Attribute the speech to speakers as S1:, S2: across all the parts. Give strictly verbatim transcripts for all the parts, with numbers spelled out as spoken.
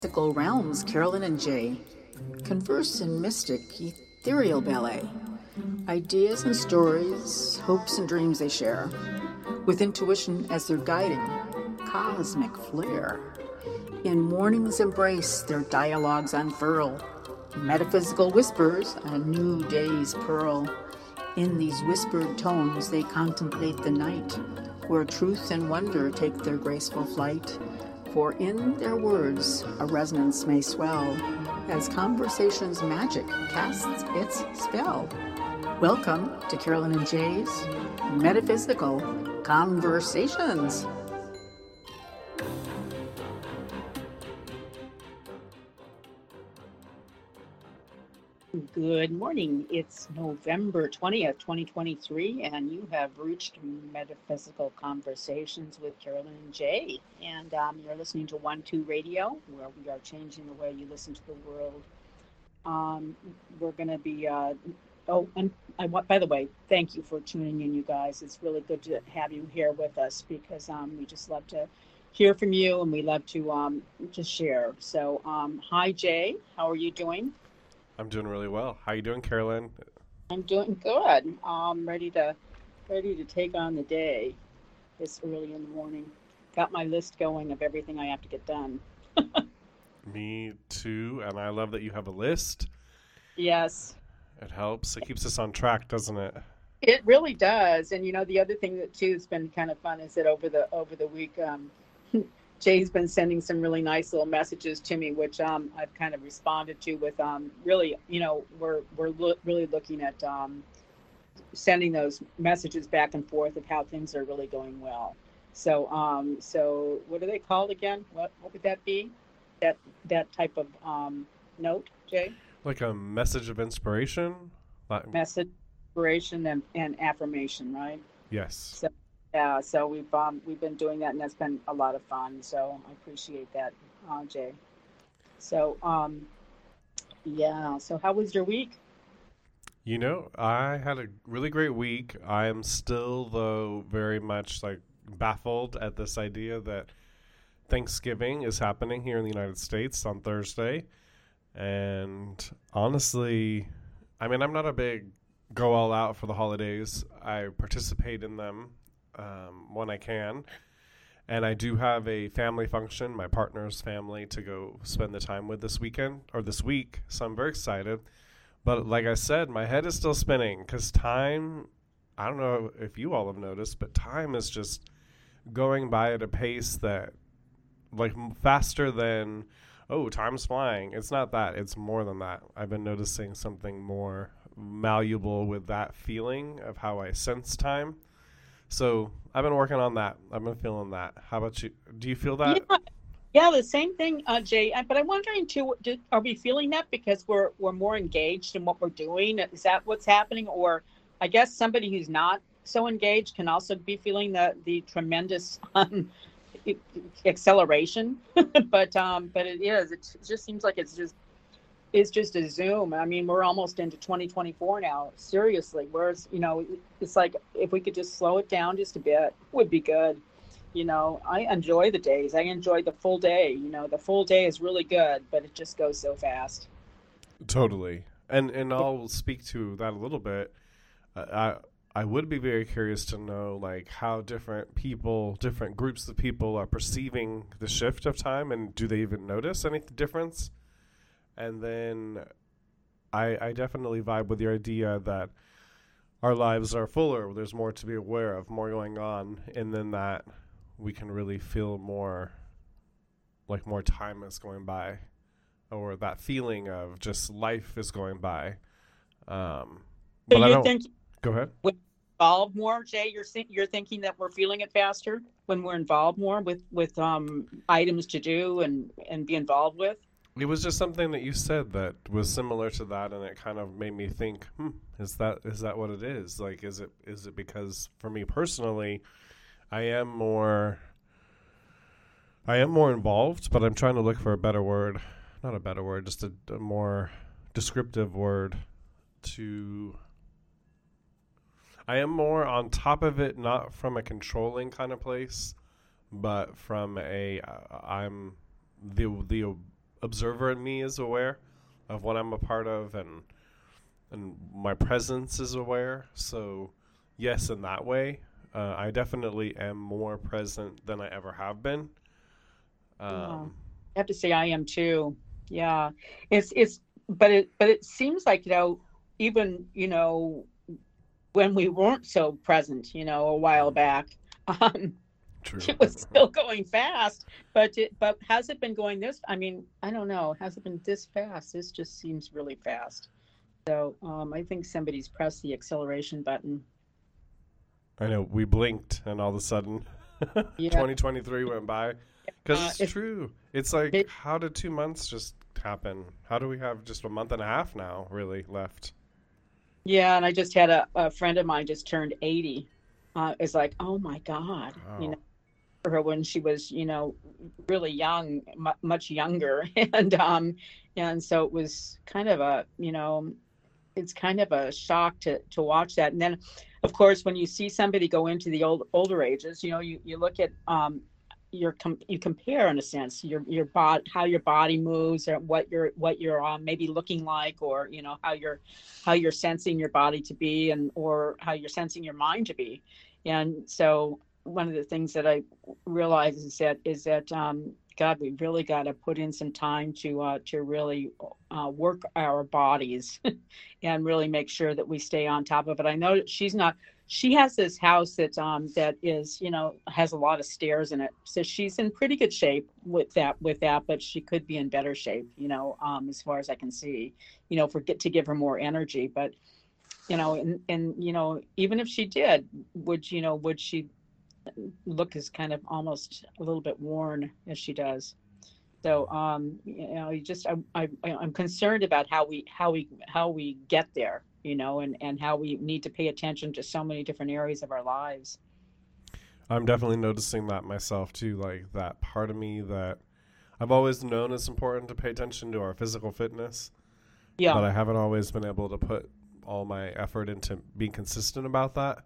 S1: Mystical realms, Carolyn and Jay converse in mystic, ethereal ballet. Ideas and stories, hopes and dreams they share, with intuition as their guiding cosmic flair. In morning's embrace, their dialogues unfurl, metaphysical whispers, a new day's pearl. In these whispered tones, they contemplate the night, where truth and wonder take their graceful flight. For in their words a resonance may swell, as conversation's magic casts its spell. Welcome to Carolyn and Jay's Metaphysical Conversations.
S2: Good morning. It's November twentieth, twenty twenty-three, and you have reached Metaphysical Conversations with Carolyn and Jay. And um, you're listening to one two Radio, where we are changing the way you listen to the world. Um, we're going to be, uh, oh, and I want, by the way, thank you for tuning in, you guys. It's really good to have you here with us because um, we just love to hear from you and we love to um, just share. So, um, hi, Jay. How are you doing?
S3: I'm doing really well. How you doing, Carolyn?
S2: I'm doing good. I'm ready to ready to take on the day this early in the morning. Got my list going of everything I have to get done.
S3: Me too, and I love that you have a list.
S2: Yes.
S3: It helps. It keeps us on track, doesn't it?
S2: It really does. And you know, the other thing that too has been kind of fun is that over the over the week, um, Jay's been sending some really nice little messages to me, which um, I've kind of responded to with um, really, you know, we're we're lo- really looking at um, sending those messages back and forth of how things are really going well. So, um, so what are they called again? What what would that be? That that type of um, note, Jay?
S3: Like a message of inspiration? Like...
S2: Message, inspiration, and, and affirmation, right?
S3: Yes.
S2: So, yeah, so we've um, we've been doing that, and that's been a lot of fun. So I appreciate that, uh, Jay. So, um, yeah. So how was your week?
S3: You know, I had a really great week. I am still, though, very much like baffled at this idea that Thanksgiving is happening here in the United States on Thursday. And honestly, I mean, I'm not a big go all out for the holidays. I participate in them um, when I can. And I do have a family function, my partner's family, to go spend the time with this weekend or this week. So I'm very excited. But like I said, my head is still spinning because time, I don't know if you all have noticed, but time is just going by at a pace that, like, faster than, oh, time's flying. It's not that. It's more than that. I've been noticing something more malleable with that feeling of how I sense time. So I've been working on that. I've been feeling that. How about you? Do you feel that?
S2: Yeah, yeah the same thing, uh, Jay. But I'm wondering too, do, are we feeling that because we're we're more engaged in what we're doing? Is that what's happening? Or I guess somebody who's not so engaged can also be feeling the the tremendous um, acceleration. but um, but it is. It just seems like it's just. It's just a zoom. I mean, we're almost into twenty twenty-four now. Seriously, whereas, you know, it's like if we could just slow it down just a bit, would be good. You know, I enjoy the days. I enjoy the full day. You know, the full day is really good, but it just goes so fast.
S3: Totally. And and I'll speak to that a little bit. Uh, I I would be very curious to know, like, how different people, different groups of people are perceiving the shift of time, and do they even notice any difference? And then I, I definitely vibe with your idea that our lives are fuller. There's more to be aware of, more going on. And then that we can really feel more, like more time is going by. Or that feeling of just life is going by. Um,
S2: so
S3: but I
S2: you're
S3: don't,
S2: thinking
S3: go ahead.
S2: When involved more, Jay, you're, you're thinking that we're feeling it faster when we're involved more with, with um, items to do and, and be involved with?
S3: It was just something that you said that was similar to that, and it kind of made me think, hmm, is that is that what it is? Like, is it is it because for me personally, I am more I am more involved, but I'm trying to look for a better word, not a better word, just a, a more descriptive word to. I am more on top of it, not from a controlling kind of place, but from a uh, I'm the the observer in me is aware of what I'm a part of, and and my presence is aware. So yes, in that way, uh, I definitely am more present than I ever have been. Um,
S2: I have to say I am too. Yeah, it's it's but it but it seems like, you know, even, you know, when we weren't so present, you know, a while back, um,
S3: True.
S2: it was still going fast. But it but has it been going this? I mean, I don't know. Has it been this fast? This just seems really fast. So um, I think somebody's pressed the acceleration button.
S3: I know, we blinked and all of a sudden
S2: Yeah.
S3: twenty twenty-three went by. Because
S2: Uh,
S3: it's,
S2: it's-
S3: true. It's like,
S2: it-
S3: how did two months just happen? How do we have just a month and a half now, really, left?
S2: Yeah, and I just had a, a friend of mine just turned eighty. Uh, it's like, oh my God, you
S3: Wow.
S2: know, for her when she was, you know, really young, mu much younger, and um, and so it was kind of a, you know, it's kind of a shock to to watch that. And then, of course, when you see somebody go into the old older ages, you know, you you look at um, your com- you compare in a sense your your body, how your body moves, or what you're what you're um, maybe looking like, or you know how you're how you're sensing your body to be, and or how you're sensing your mind to be. And so one of the things that I realize is that is that um, God, we really got to put in some time to uh, to really uh, work our bodies and really make sure that we stay on top of it. I know that she's not. She has this house that um that is, you know, has a lot of stairs in it, so she's in pretty good shape with that with that. But she could be in better shape, you know, um, as far as I can see, you know, for get to give her more energy. But you know, and and you know, even if she did, would you know, would she look as kind of almost a little bit worn as she does? So um, you know, you just I, I I'm concerned about how we how we how we get there, you know, and and how we need to pay attention to so many different areas of our lives.
S3: I'm definitely noticing that myself, too. Like, that part of me that I've always known it's important to pay attention to our physical fitness,
S2: Yeah,
S3: but I haven't always been able to put all my effort into being consistent about that.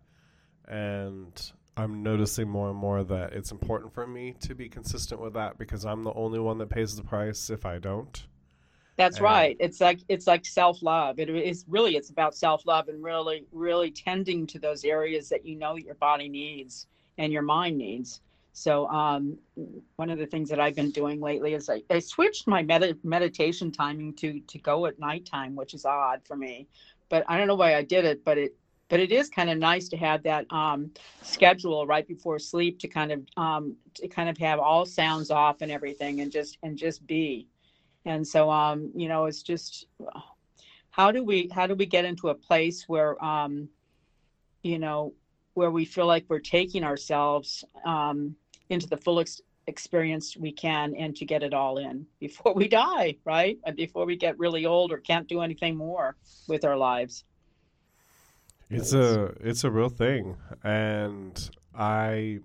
S3: And I'm noticing more and more that it's important for me to be consistent with that, because I'm the only one that pays the price if I don't.
S2: that's
S3: And
S2: right. It's like it's like self-love. It is really it's about self-love and really really tending to those areas that you know your body needs and your mind needs. So um, one of the things that I've been doing lately is I, I switched my med- meditation timing to to go at nighttime, which is odd for me, but I don't know why I did it, but it but it is kind of nice to have that um, schedule right before sleep to kind of um, to kind of have all sounds off and everything and just and just be. And so um, you know, it's just how do we how do we get into a place where um, you know, where we feel like we're taking ourselves um, into the full ex- experience we can, and to get it all in before we die, right? And before we get really old or can't do anything more with our lives.
S3: it's a it's a real thing. And I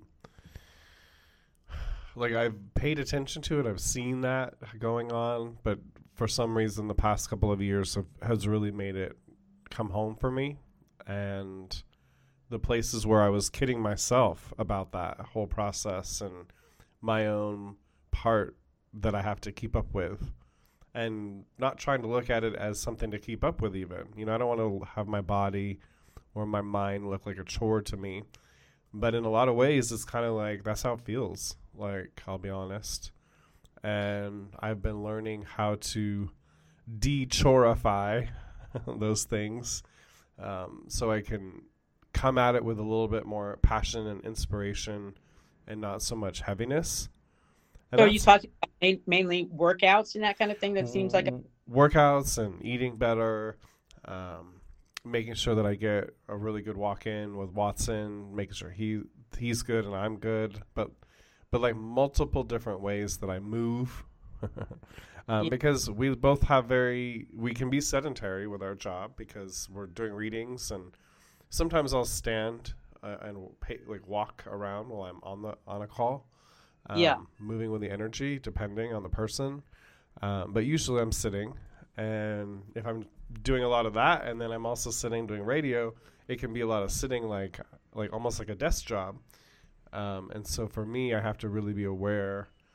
S3: like I've paid attention to it. I've seen that going on, but for some reason the past couple of years have, has really made it come home for me. And the places where I was kidding myself about that whole process and my own part that I have to keep up with, and not trying to look at it as something to keep up with even. You know, I don't want to have my body or my mind look like a chore to me. But in a lot of ways, it's kind of like that's how it feels, like, I'll be honest. And I've been learning how to de-chorify those things, um, so I can come at it with a little bit more passion and inspiration and not so much heaviness. And
S2: So are you
S3: that's-
S2: talking about main- mainly workouts and that kind of thing? That seems like a,
S3: workouts and eating better, um, making sure that I get a really good walk in with Watson, making sure he he's good and I'm good, but but like multiple different ways that I move. um,
S2: Yeah.
S3: Because we both have very we can be sedentary with our job because we're doing readings, and sometimes I'll stand uh, and pay, like walk around while I'm on the on a call. Um,
S2: Yeah.
S3: moving with the energy depending on the person. Um, but usually I'm sitting, and if I'm doing a lot of that and then I'm also sitting doing radio, it can be a lot of sitting, like like almost like a desk job. Um, and so for me, I have to really be aware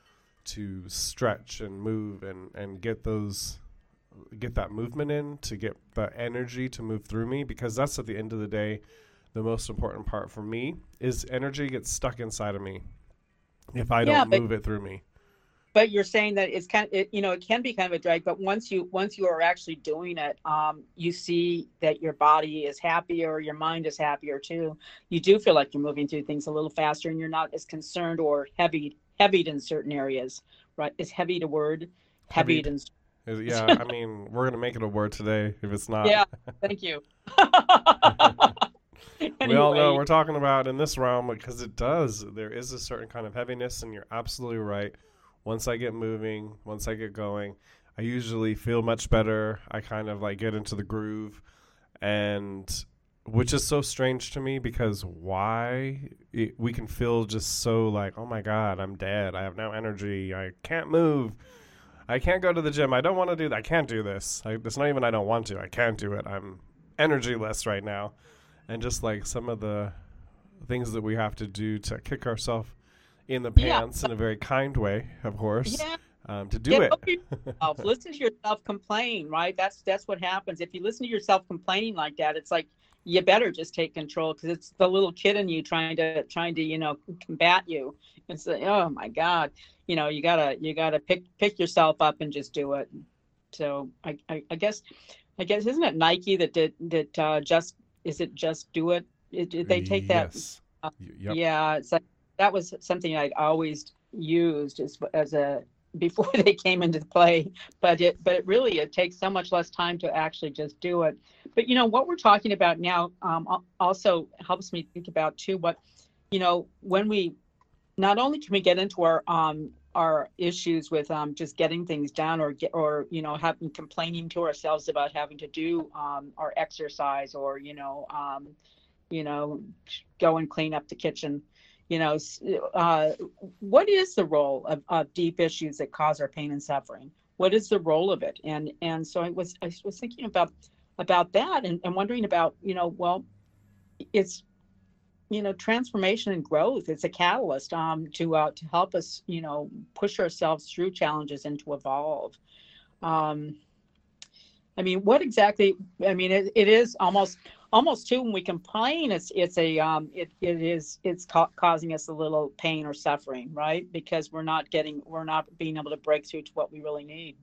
S3: to stretch and move and, and get those get that movement in, to get the energy to move through me, because that's at the end of the day the most important part for me is energy gets stuck inside of me if I
S2: Yeah,
S3: don't
S2: but
S3: move it through me.
S2: but you're saying that it's kind of, it, you know, it can be kind of a drag, but once you once you are actually doing it, um, you see that your body is happier, your mind is happier too. You do feel like you're moving through things a little faster, and you're not as concerned or heavy heavied in certain areas, right? Is heavy the word? Heavied
S3: Heavied.
S2: in.
S3: Is- Yeah, I mean, we're gonna make it a word today if it's not.
S2: Yeah, thank you.
S3: We all know
S2: Anyway,
S3: we're talking about in this realm, because it does. There is a certain kind of heaviness, and you're absolutely right. Once I get moving, once I get going, I usually feel much better. I kind of like get into the groove, and which is so strange to me, because why it, we can feel just so like, oh my God, I'm dead. I have no energy. I can't move. I can't go to the gym. I don't want to do that. I can't do this. I, it's not even I don't want to. I can't do it. I'm energyless right now. And just like some of the things that we have to do to kick ourselves in the
S2: yeah,
S3: pants in a very kind way, of course,
S2: yeah.
S3: um, to do
S2: Get
S3: it.
S2: over yourself. Listen to yourself complain, right? That's that's what happens. If you listen to yourself complaining like that, it's like you better just take control, because it's the little kid in you trying to trying to you know combat you. It's like, oh my God, you know you gotta you gotta pick pick yourself up and just do it. So I I, I guess I guess isn't it Nike that did that uh, just is it just do it? It- Did they take that?
S3: Yes.
S2: uh,
S3: Y- Yep.
S2: Yeah, it's like that was something I always used as as a before they came into play. But it but it really it takes so much less time to actually just do it. But you know what we're talking about now um, al- also helps me think about too what you know when we not only can we get into our um our issues with um just getting things done or get or you know having complaining to ourselves about having to do um our exercise or you know um you know go and clean up the kitchen, you know s- uh what is the role of, of deep issues that cause our pain and suffering? What is the role of it? And and so i was i was thinking about about that and, and wondering about you know well it's you know transformation and growth. It's a catalyst um to uh to help us you know push ourselves through challenges and to evolve. um I mean, what exactly? I mean, it, it is almost almost too when we complain, it's it's a um it it is it's ca- causing us a little pain or suffering, right? Because we're not getting we're not being able to break through to what we really need.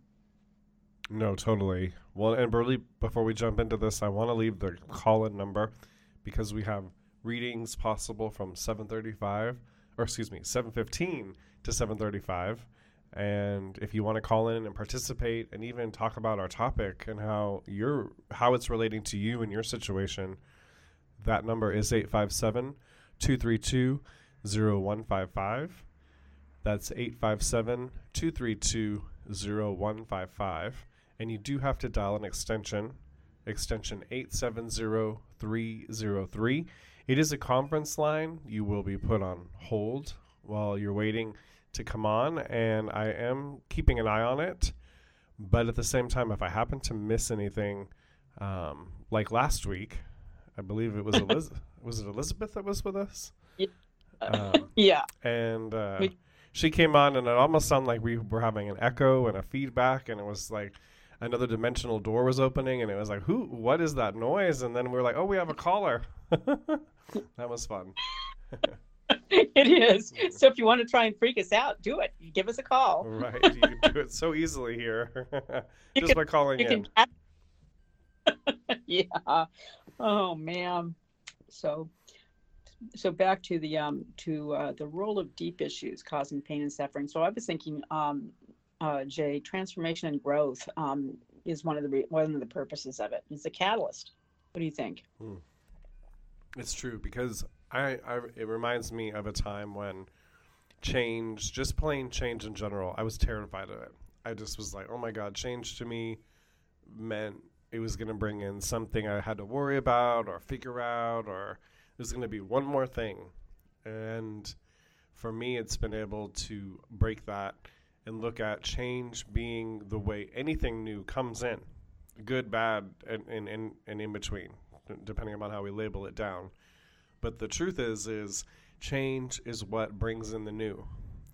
S3: No, totally. Well, and Burley, before we jump into this, I want to leave the call-in number, because we have readings possible from seven thirty-five, or excuse me, seven fifteen to seven thirty-five. And if you want to call in and participate and even talk about our topic and how you're how it's relating to you and your situation, that number is eight five seven, two three two, zero one five five. That's eight five seven, two three two, zero one five five. And you do have to dial an extension, extension eight seven zero three zero three. It is a conference line. You will be put on hold while you're waiting to come on, and I am keeping an eye on it. But at the same time, if I happen to miss anything, um, like last week, I believe it was Eliz- was it Elizabeth that was with us?
S2: Yeah.
S3: Um,
S2: Yeah.
S3: and uh,
S2: We-
S3: she came on, and it almost sounded like we were having an echo and a feedback, and it was like another dimensional door was opening, and it was like, who? What is that noise? And then we were like, oh, we have a caller. That was fun.
S2: It is. So if you want to try and freak us out, do it. You give us a call.
S3: Right, you can do it so easily here,
S2: You
S3: just
S2: can-
S3: by calling
S2: You
S3: in.
S2: can. Yeah. Oh man. So so back to the um to uh, the role of deep issues causing pain and suffering. So I was thinking, um, uh, Jay, transformation and growth um, is one of the re- one of the purposes of it. It's a catalyst. What do you think?
S3: Hmm. It's true, because I, I it reminds me of a time when change, just plain change in general, I was terrified of it. I just was like, oh my God, change to me meant it was going to bring in something I had to worry about or figure out, or it was going to be one more thing. And for me, it's been able to break that and look at change being the way anything new comes in, good, bad, and, and, and, and in between, depending upon how we label it down. But the truth is, is change is what brings in the new.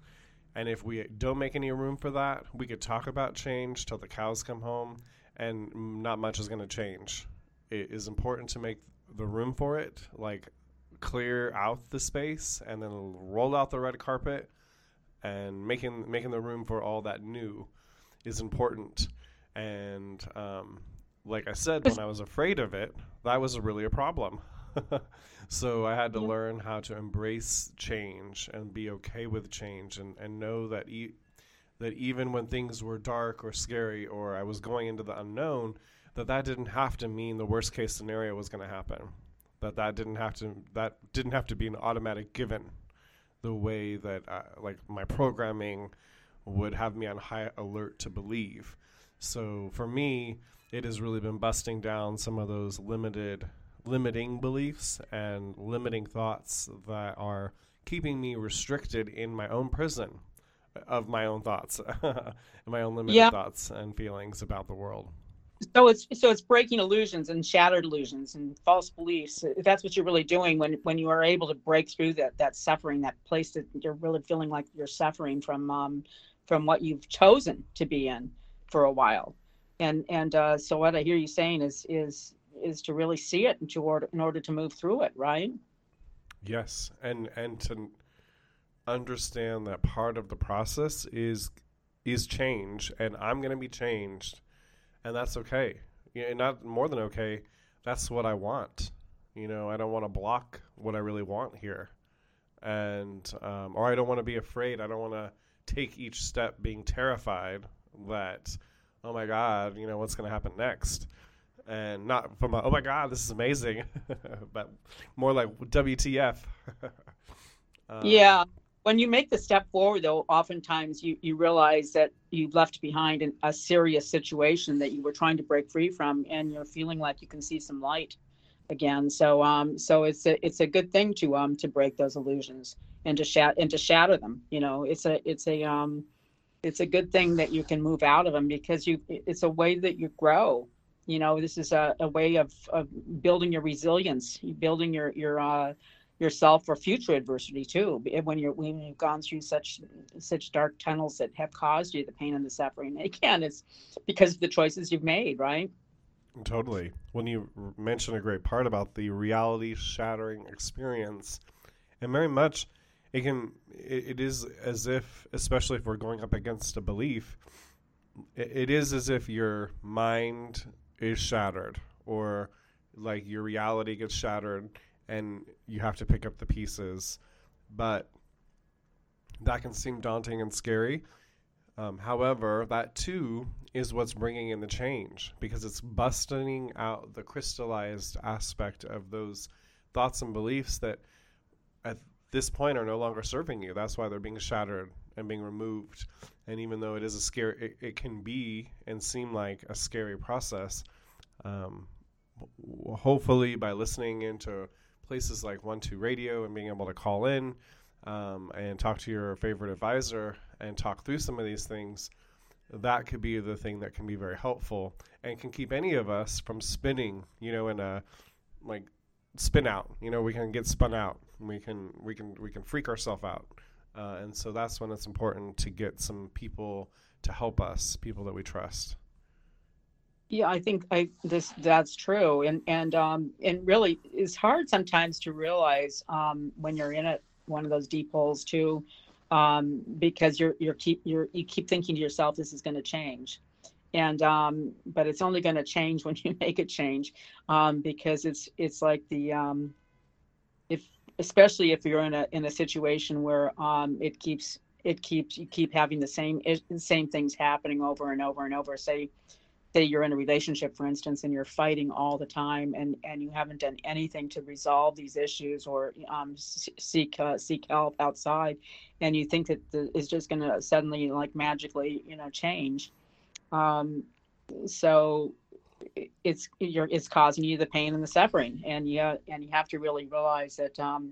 S3: And if we don't make any room for that, we could talk about change till the cows come home, and not much is going to change. It is important to make the room for it, like clear out the space and then roll out the red carpet, and making making the room for all that new is important. And um, like I said, when I was afraid of it, that was really a problem. So I had to learn how to embrace change and be okay with change, and, and know that e- that even when things were dark or scary, or I was going into the unknown, that that didn't have to mean the worst case scenario was going to happen. That that didn't have to that didn't have to be an automatic given, the way that uh, like my programming would have me on high alert to believe. So for me, it has really been busting down some of those limited limiting beliefs and limiting thoughts that are keeping me restricted in my own prison of my own thoughts and my own limited
S2: Yeah.
S3: thoughts and feelings about the world.
S2: So it's so it's breaking illusions and shattered illusions and false beliefs. That's what you're really doing when when you are able to break through that that suffering, that place that you're really feeling like you're suffering from um, from what you've chosen to be in for a while. And and uh, so what I hear you saying is is is to really see it in order in order to move through it, right?
S3: Yes, and and to understand that part of the process is is change, and I'm going to be changed, and that's okay. You know, not more than okay. That's what I want. You know, I don't want to block what I really want here, and um, or I don't want to be afraid. I don't want to take each step being terrified that, oh my God, you know, what's going to happen next. And not from a, oh my God, this is amazing, but more like W T F. um,
S2: Yeah. When you make the step forward, though, oftentimes you, you realize that you've left behind an, a serious situation that you were trying to break free from, and you're feeling like you can see some light again. So um so it's a it's a good thing to um to break those illusions and to shat and to shatter them. You know, it's a it's a um it's a good thing that you can move out of them, because you it's a way that you grow. You know, this is a, a way of, of building your resilience, building your your uh, yourself for future adversity too. When you're when you've gone through such such dark tunnels that have caused you the pain and the suffering, again, it's because of the choices you've made, right?
S3: Totally. When you r- mention a great part about the reality shattering experience, and very much it can it, it is as if, especially if we're going up against a belief, it, it is as if your mind is shattered, or like your reality gets shattered and you have to pick up the pieces. But that can seem daunting and scary. Um, however, that too is what's bringing in the change, because it's busting out the crystallized aspect of those thoughts and beliefs that at this point are no longer serving you. That's why they're being shattered and being removed. And even though it is a scary, it, it can be and seem like a scary process, um, w- hopefully by listening into places like One Two Radio and being able to call in um, and talk to your favorite advisor and talk through some of these things, that could be the thing that can be very helpful and can keep any of us from spinning, you know, in a like spin out. You know, we can get spun out. We can we can we can freak ourselves out, uh, and so that's when it's important to get some people to help us, people that we trust.
S2: Yeah, I think I this that's true, and and um and really it's hard sometimes to realize um when you're in a one of those deep holes too, um because you're you're keep you're you keep thinking to yourself this is going to change, and um but it's only going to change when you make it change, um because it's it's like the um if especially if you're in a in a situation where um it keeps it keeps you keep having the same same things happening over and over and over. Say say you're in a relationship, for instance, and you're fighting all the time, and, and you haven't done anything to resolve these issues or um, seek uh, seek help outside, and you think that the, it's just going to suddenly, like magically, you know, change. Um, so it's you're it's causing you the pain and the suffering, and you and you have to really realize that um,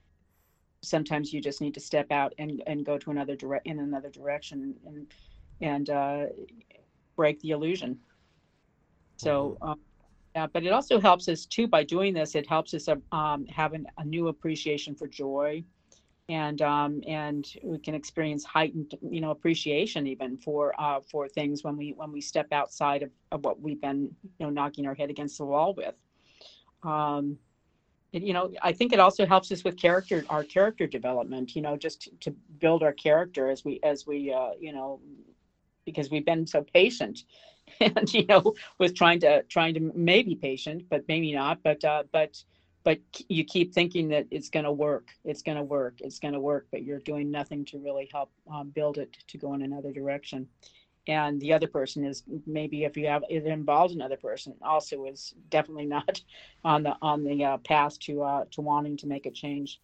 S2: sometimes you just need to step out and, and go to another direct in another direction and and uh, break the illusion.
S3: Mm-hmm.
S2: So, um, yeah, but it also helps us too by doing this. It helps us um, have an, a new appreciation for joy, and um, and we can experience heightened, you know, appreciation even for uh, for things when we when we step outside of, of what we've been, you know, knocking our head against the wall with. Um, it, you know, I think it also helps us with character, our character development. You know, just to, to build our character as we as we uh, you know, because we've been so patient, and you know, with trying to trying to maybe patient, but maybe not, but uh, but but you keep thinking that it's going to work, it's going to work, it's going to work, but you're doing nothing to really help um, build it to go in another direction. And the other person is, maybe if you have, it involves another person, also is definitely not on the on the uh, path to uh, to wanting to make a change.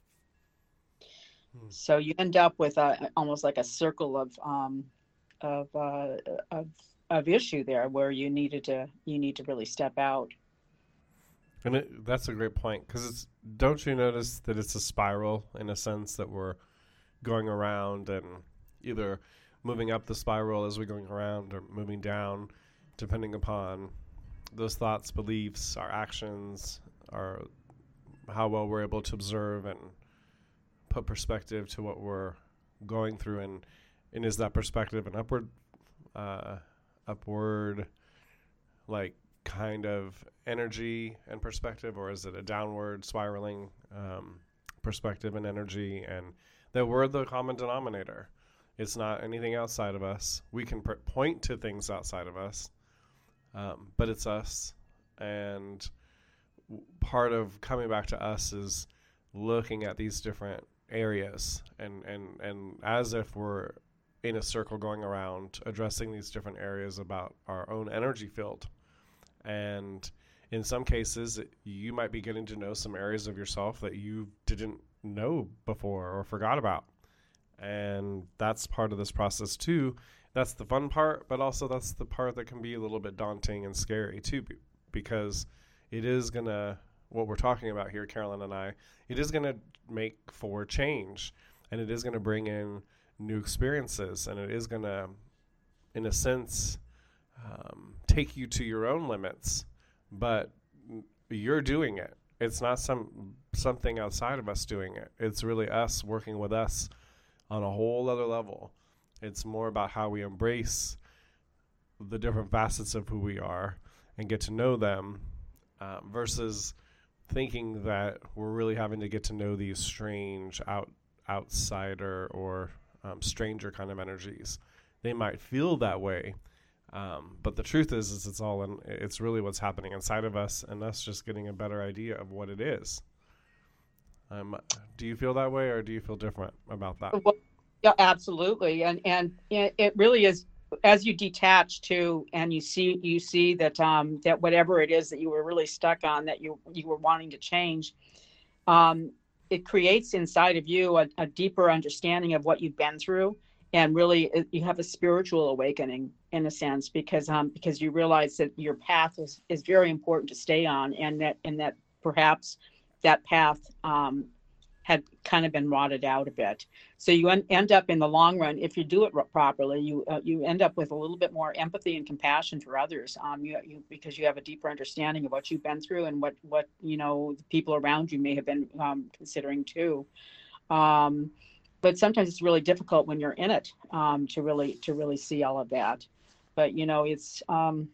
S3: Hmm.
S2: So you end up with a, almost like a circle of um, of, uh, of of issue there, where you needed to you need to really step out.
S3: And it, that's a great point, because it's, don't you notice that it's a spiral in a sense, that we're going around and either moving up the spiral as we're going around or moving down, depending upon those thoughts, beliefs, our actions, our how well we're able to observe and put perspective to what we're going through, and and is that perspective an upward uh, upward like kind of energy and perspective, or is it a downward spiraling um, perspective and energy? And that we're the common denominator. It's not anything outside of us. We can pr- point to things outside of us, um, but it's us. And w- part of coming back to us is looking at these different areas, and, and, and as if we're in a circle going around, addressing these different areas about our own energy field. And in some cases, you might be getting to know some areas of yourself that you didn't know before or forgot about. And that's part of this process too. That's the fun part, but also that's the part that can be a little bit daunting and scary too, because it is going to, what we're talking about here, Carolyn and I, it is going to make for change, and it is going to bring in new experiences, and it is going to, in a sense, um, take you to your own limits, but you're doing it. It's not some something outside of us doing it. It's really us working with us on a whole other level. It's more about how we embrace the different facets of who we are and get to know them, uh, versus thinking that we're really having to get to know these strange out outsider or um, stranger kind of energies. They might feel that way, um, but the truth is, is it's all in, it's really what's happening inside of us, and us just getting a better idea of what it is. Um, do you feel that way, or do you feel different about that?
S2: Well, yeah, absolutely, and and it it really is, as you detach to, and you see you see that um, that whatever it is that you were really stuck on, that you you were wanting to change, um, it creates inside of you a, a deeper understanding of what you've been through, and really it, you have a spiritual awakening in a sense, because um because you realize that your path is is very important to stay on, and that and that perhaps that path um, had kind of been rotted out a bit. So you en- end up in the long run, if you do it r- properly, you uh, you end up with a little bit more empathy and compassion for others. Um, you, you because you have a deeper understanding of what you've been through, and what what you know the people around you may have been um, considering too. Um, but sometimes it's really difficult when you're in it, um, to really to really see all of that. But you know, it's um,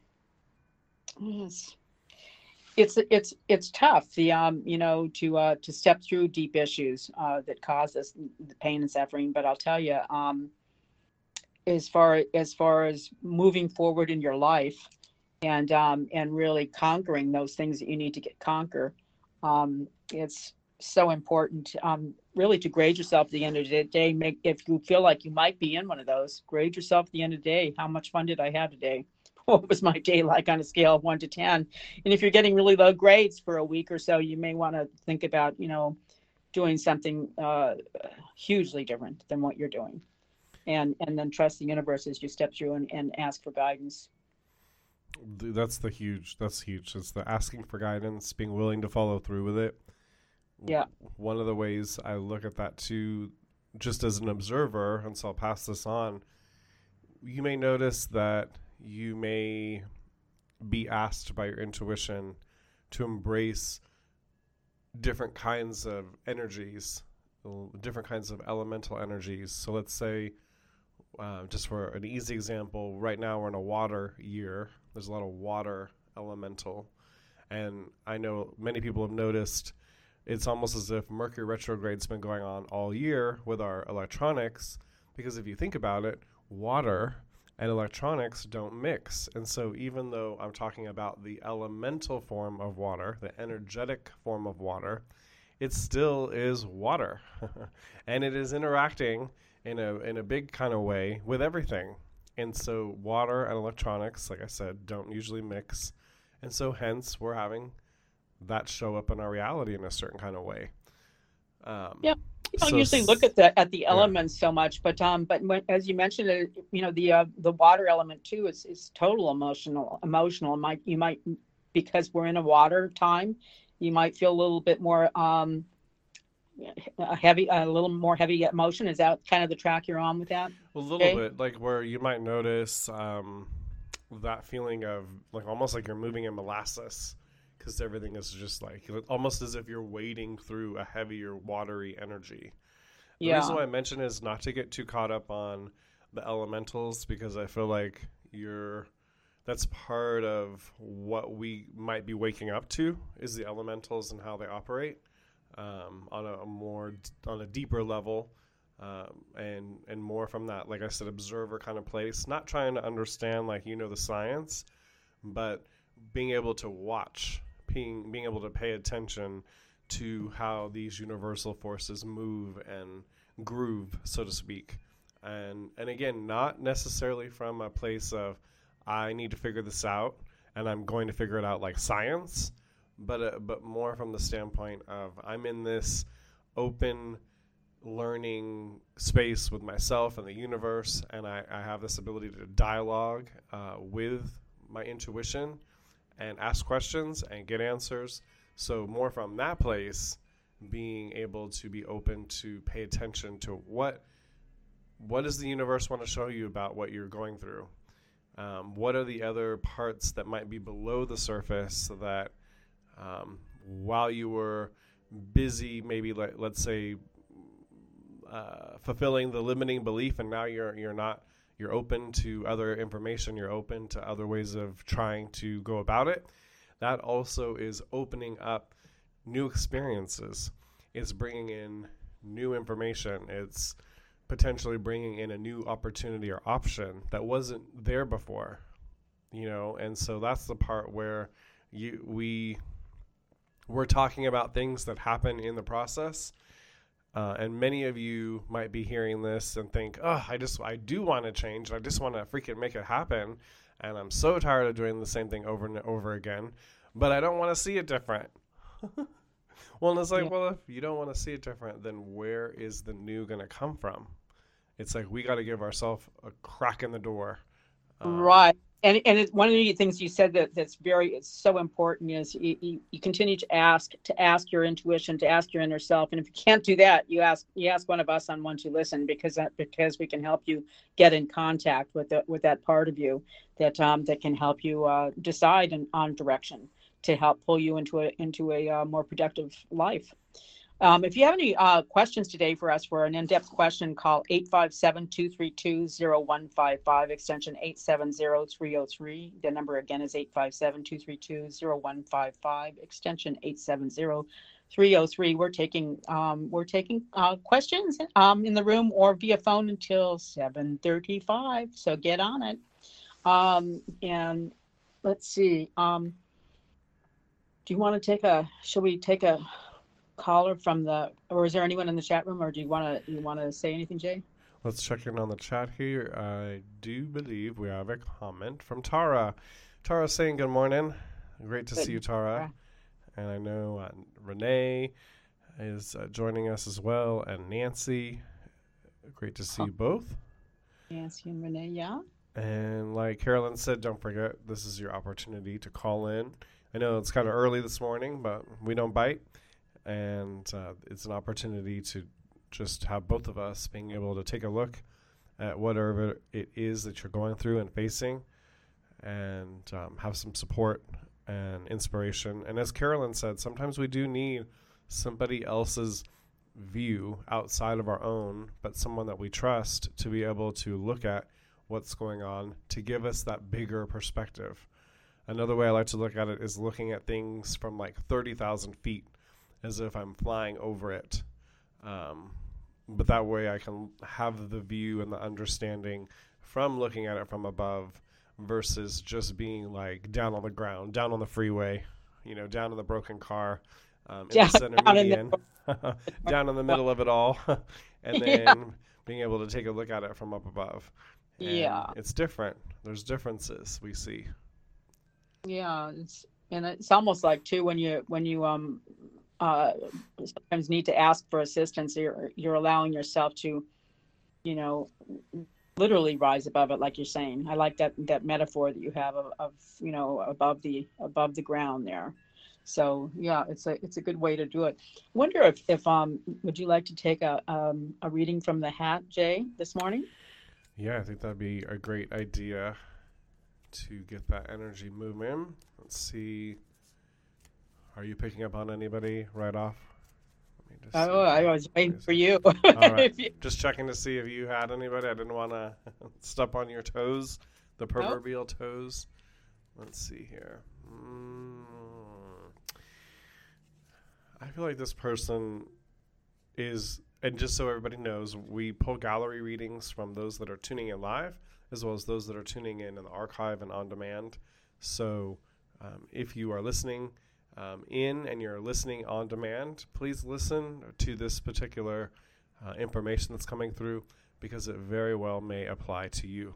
S2: it's it's it's it's tough, the um you know, to uh to step through deep issues uh that cause us the pain and suffering. But I'll tell you, um as far as far as moving forward in your life, and um and really conquering those things that you need to get conquer, um it's so important, um really, to grade yourself at the end of the day. Make, if you feel like you might be in one of those, grade yourself at the end of the day. How much fun did I have today? What was my day like on a scale of one to ten? And if you're getting really low grades for a week or so, you may want to think about, you know, doing something uh, hugely different than what you're doing. And and then trust the universe as you step through, and, and ask for guidance.
S3: That's the huge. That's huge. It's the asking for guidance, being willing to follow through with it.
S2: Yeah.
S3: One of the ways I look at that too, just as an observer, and so I'll pass this on. You may notice that you may be asked by your intuition to embrace different kinds of energies different kinds of elemental energies. So let's say, uh, just for an easy example, right now we're in a water year. There's a lot of water elemental. And I know many people have noticed it's almost as if Mercury retrograde's been going on all year with our electronics, because if you think about it, water and electronics don't mix. And so even though I'm talking about the elemental form of water, the energetic form of water, it still is water. And it is interacting in a in a big kind of way with everything. And so water and electronics, like I said, don't usually mix. And so hence we're having that show up in our reality in a certain kind of way. Um,
S2: yeah. You don't
S3: so
S2: usually look at the at the
S3: yeah.
S2: elements so much, but um, but when, as you mentioned, it, you know, the uh, the water element too is is total emotional. Emotional. Might you might because we're in a water time, you might feel a little bit more um, a heavy, a little more heavy emotion. Is that kind of the track you're on with that?
S3: A little
S2: okay?
S3: bit, like where you might notice um, that feeling of like almost like you're moving in molasses. Because everything is just like almost as if you're wading through a heavier, watery energy. The
S2: Yeah.
S3: reason why I mention is not to get too caught up on the elementals, because I feel like you're that's part of what we might be waking up to is the elementals and how they operate um, on a, a more on a deeper level, um, and and more from that, like I said, observer kind of place. Not trying to understand like you know the science, but being able to watch. Being, being able to pay attention to how these universal forces move and groove, so to speak. And and again, not necessarily from a place of, I need to figure this out, and I'm going to figure it out like science, but uh, but more from the standpoint of, I'm in this open learning space with myself and the universe, and I, I have this ability to dialogue uh, with my intuition, and ask questions and get answers. So more from that place, being able to be open to pay attention to what what does the universe want to show you about what you're going through? Um, what are the other parts that might be below the surface that um, while you were busy, maybe let, let's say uh, fulfilling the limiting belief, and now you're you're not You're open to other information. You're open to other ways of trying to go about it. That also is opening up new experiences. It's bringing in new information. It's potentially bringing in a new opportunity or option that wasn't there before, you know. And so that's the part where you we we're talking about things that happen in the process. Uh, and many of you might be hearing this and think, oh, I just, I do want to change. I just want to freaking make it happen. And I'm so tired of doing the same thing over and over again, but I don't want to see it different. Well, and it's like, yeah. Well, if you don't want to see it different, then where is the new going to come from? It's like, we got to give ourselves a crack in the door. Um,
S2: right. And and it, one of the things you said that that's very it's so important is you, you, you continue to ask to ask your intuition, to ask your inner self, and if you can't do that, you ask you ask one of us on One to Listen, because that because we can help you get in contact with the, with that part of you that um that can help you uh, decide in, on direction to help pull you into a into a uh, more productive life. Um, if you have any uh, questions today for us for an in-depth question, call eight five seven, two three two, zero one five five, extension eight seven zero, three oh three. The number again is eight five seven, two three two, zero one five five, extension eight seven zero, three oh three. We're taking um, we're taking uh, questions um, in the room or via phone until seven thirty-five. So get on it. Um, and let's see. Um, do you want to take a? Should we take a caller from the, or is there anyone in the chat room, or do you want to you want to say anything, Jay?
S3: Let's check in on the chat here. I do believe we have a comment from Tara. Tara saying good morning. Great to good. see you, Tara. And I know uh, Renee is uh, joining us as well, and Nancy. Great to see huh. you both.
S2: Nancy and Renee, yeah.
S3: And like Carolyn said, don't forget, this is your opportunity to call in. I know it's kind of early this morning, but we don't bite. And uh, it's an opportunity to just have both of us being able to take a look at whatever it is that you're going through and facing, and um, have some support and inspiration. And as Carolyn said, sometimes we do need somebody else's view outside of our own, but someone that we trust to be able to look at what's going on to give us that bigger perspective. Another way I like to look at it is looking at things from like thirty thousand feet as if I'm flying over it. Um, but that way I can have the view and the understanding from looking at it from above versus just being like down on the ground, down on the freeway, you know, down in the broken car, um, in
S2: Yeah,
S3: the center
S2: down in
S3: median,
S2: the-
S3: down in the middle of it all, and then
S2: Yeah.
S3: being able to take a look at it from up above. And
S2: Yeah.
S3: it's different. There's differences we see.
S2: Yeah, it's and it's almost like too when you when you um uh sometimes need to ask for assistance, you're you're allowing yourself to, you know, literally rise above it, like you're saying. I like that that metaphor that you have of, of you know above the above the ground there. So yeah, it's a it's a good way to do it. Wonder if if um would you like to take a um a reading from the hat, Jay, this morning?
S3: Yeah, I think that'd be a great idea to get that energy moving. Let's see. Are you picking up on anybody right off? Let me just see
S2: Oh, I
S3: here.
S2: was waiting
S3: Let
S2: for
S3: me
S2: you.
S3: see. All right.
S2: If you-
S3: Just checking to see if you had anybody. I didn't want to step on your toes, the proverbial toes. Let's see here. Mm. I feel like this person is, and just so everybody knows, we pull gallery readings from those that are tuning in live, as well as those that are tuning in in the archive and on demand. So um, if you are listening um, in and you're listening on demand, please listen to this particular uh, information that's coming through, because it very well may apply to you.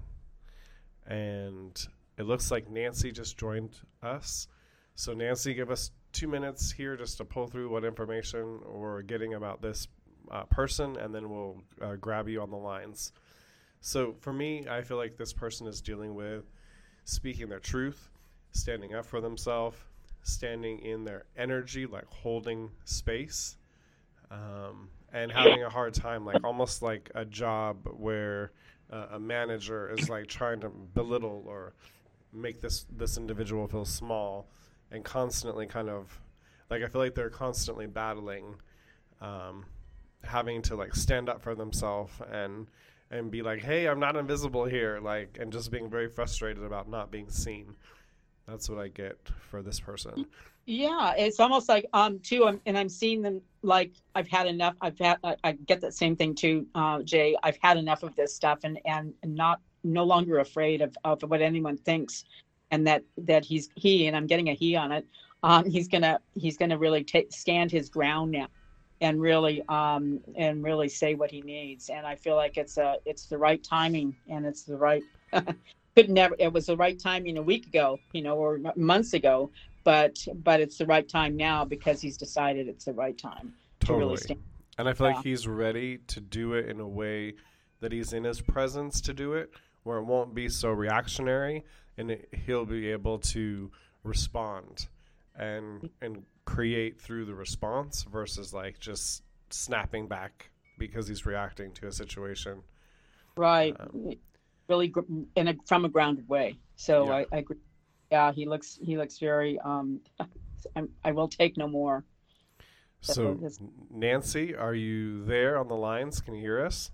S3: And it looks like Nancy just joined us. So Nancy, give us two minutes here just to pull through what information we're getting about this uh, person, and then we'll uh, grab you on the lines. So for me, I feel like this person is dealing with speaking their truth, standing up for themselves, standing in their energy, like holding space, um, and having a hard time, like almost like a job where uh, a manager is like trying to belittle or make this, this individual feel small, and constantly kind of, like I feel like they're constantly battling, um, having to like stand up for themselves and and be like, hey, I'm not invisible here, like, and just being very frustrated about not being seen. That's what I get for this person.
S2: Yeah, it's almost like um too, um, and I'm seeing them like I've had enough. I've had I, I get that same thing too, uh, Jay. I've had enough of this stuff, and and not no longer afraid of, of what anyone thinks, and that that he's he and I'm getting a he on it. Um, he's gonna he's gonna really take stand his ground now, and really um and really say what he needs. And I feel like it's a it's the right timing, and it's the right. Could never. It was the right timing a week ago, you know, or m- months ago. But but it's the right time now because he's decided it's the right time to
S3: Totally.
S2: really stand.
S3: And I feel
S2: Yeah.
S3: like he's ready to do it in a way that he's in his presence to do it, where it won't be so reactionary, and it, he'll be able to respond and and create through the response versus like just snapping back because he's reacting to a situation.
S2: Right,
S3: Um,
S2: really gr- in a from a grounded way. So
S3: Yeah.
S2: I, I agree. Yeah, he looks he looks very. Um, I'm, I will take no more.
S3: So,
S2: this-
S3: Nancy, are you there on the lines? Can you hear us?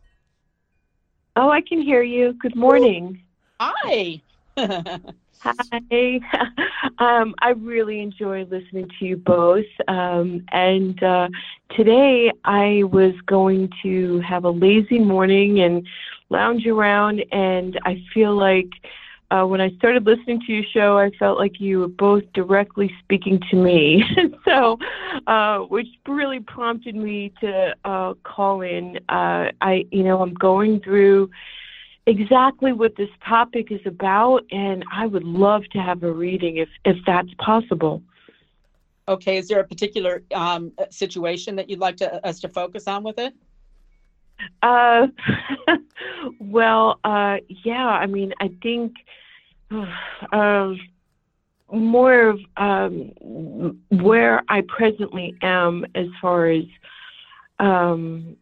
S4: Oh, I can hear you. Good morning.
S2: Hi.
S4: Hi. um, I really enjoy listening to you both. Um, and uh, today I was going to have a lazy morning and lounge around, and I feel like uh, when I started listening to your show, I felt like you were both directly speaking to me. so, uh, which really prompted me to uh, call in. Uh, I, you know, I'm going through exactly what this topic is about, and I would love to have a reading if, if that's possible.
S2: Okay. Is there a particular um, situation that you'd like to us to focus on with it?
S4: Uh, well, uh, yeah, I mean, I think uh, more of um, where I presently am as far as um,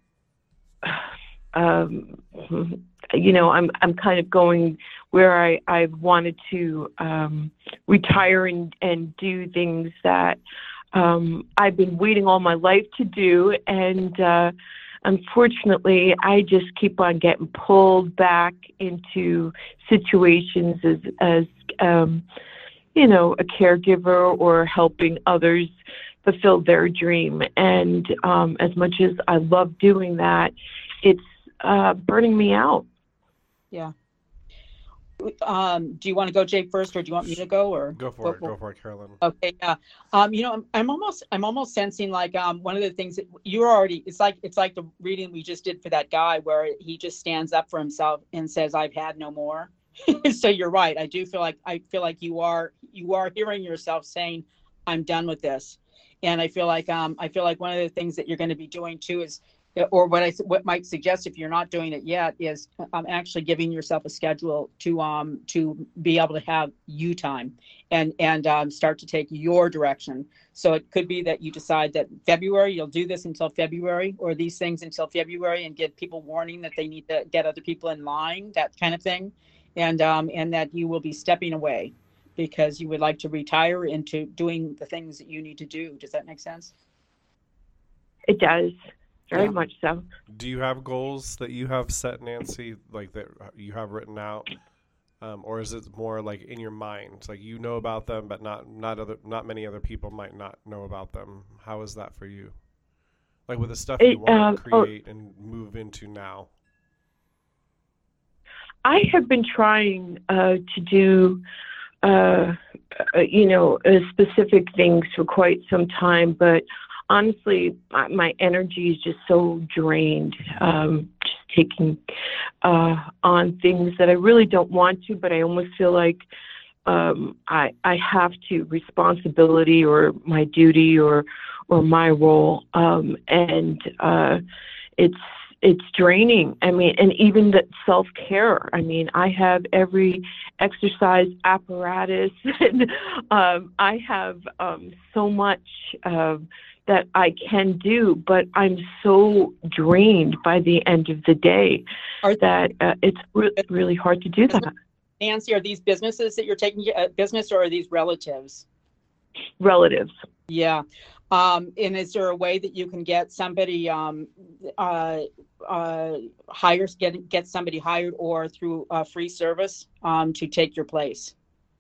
S4: um, you know, I'm I'm kind of going where I I wanted to um, retire and and do things that um, I've been waiting all my life to do. And uh, unfortunately, I just keep on getting pulled back into situations as, as um, you know, a caregiver or helping others fulfill their dream. And um, as much as I love doing that, it's uh, burning me out.
S2: Yeah. Um, do you want to go, Jay, first, or do you want me to go? Or
S3: Go for
S2: what,
S3: it. Go for it, Carolyn.
S2: Okay. Yeah. Um, you know, I'm, I'm almost, I'm almost sensing like um, one of the things that you're already. It's like it's like the reading we just did for that guy, where he just stands up for himself and says, "I've had no more." So you're right. I do feel like I feel like you are you are hearing yourself saying, "I'm done with this," and I feel like um, I feel like one of the things that you're going to be doing too is. Or what I what might suggest if you're not doing it yet is um, actually giving yourself a schedule to um to be able to have you time and and um, start to take your direction. So it could be that you decide that February you'll do this until February, or these things until February, and give people warning that they need to get other people in line, that kind of thing, and um and that you will be stepping away because you would like to retire into doing the things that you need to do. Does that make sense?
S4: It does. Very
S2: Yeah.
S4: much so.
S3: Do you have goals that you have set, Nancy, like that you have written out, um, or is it more like in your mind, like you know about them, but not not other not many other people might not know about them? How is that for you? Like with the stuff
S4: It,
S3: you want
S4: um,
S3: to
S4: oh-
S3: create and move into now.
S4: I have been trying uh, to do, uh, uh, you know, uh, specific things for quite some time, but honestly, my, my energy is just so drained, um, just taking uh, on things that I really don't want to, but I almost feel like um, I, I have to, responsibility or my duty or or my role, um, and uh, it's it's draining. I mean, and even the self-care. I mean, I have every exercise apparatus, and um, I have um, so much uh, that I can do, but I'm so drained by the end of the day
S2: Are-
S4: that uh, it's re- really hard to do that.
S2: Nancy, are these businesses that you're taking uh, business, or are these relatives?
S4: Relatives.
S2: Yeah. Um, and is there a way that you can get somebody um, uh, uh, hires get get somebody hired or through a free service um, to take your place?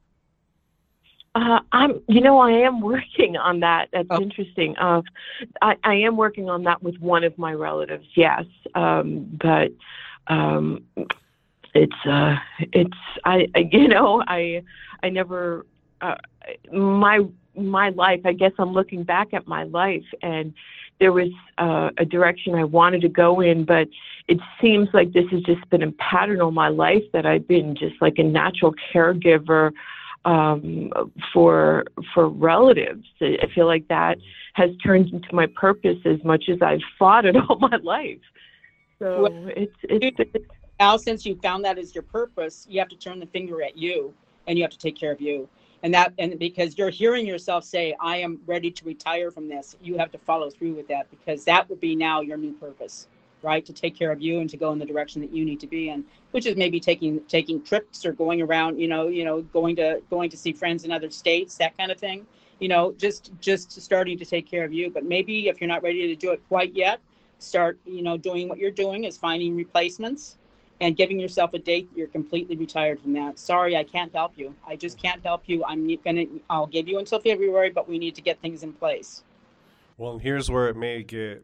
S4: Uh, I'm, you know, I am working on that. That's
S2: Oh.
S4: interesting. Uh, I, I am working on that with one of my relatives. Yes, um, but um, it's, uh, it's, I, I, you know, I, I never, uh, my, my life. I guess I'm looking back at my life, and there was uh, a direction I wanted to go in, but it seems like this has just been a pattern all my life that I've been just like a natural caregiver um, for for relatives. I feel like that has turned into my purpose as much as I've fought it all my life. So
S2: Well,
S4: it's it's, it's
S2: Now, since you found that as your purpose, you have to turn the finger at you, and you have to take care of you. And that, and because you're hearing yourself say, "I am ready to retire from this," you have to follow through with that, because that will be now your new purpose, right? To take care of you and to go in the direction that you need to be in, which is maybe taking taking trips or going around, you know, you know, going to going to see friends in other states, that kind of thing. You know, just just starting to take care of you. But maybe if you're not ready to do it quite yet, start, you know, doing what you're doing is finding replacements and giving yourself a date that you're completely retired from that. Sorry, I can't help you. I just can't help you. I'm gonna, I'll give you until February, but we need to get things in place.
S3: Well, and here's where it may get